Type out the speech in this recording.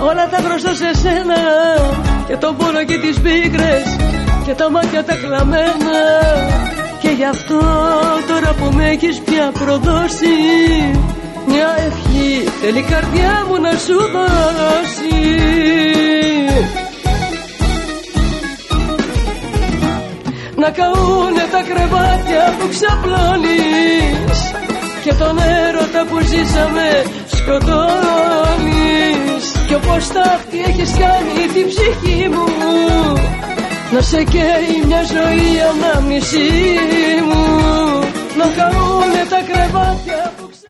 όλα τα μπροστά σε σένα, και τον πόνο και τις πίκρες και τα μάτια τα κλαμμένα. Και γι' αυτό τώρα που με έχεις πια προδώσει, μια ευχή θέλει η καρδιά μου να σου δώσει. Να καούνε τα κρεβάτια που ξαπλώνεις, και τον έρωτα που ζήσαμε σκοτώνεις. Κι όπως τάχτη έχεις κάνει την ψυχή μου, να σε καίει μια ζωή ανάμνησή μου. Να καούνε τα κρεβάτια που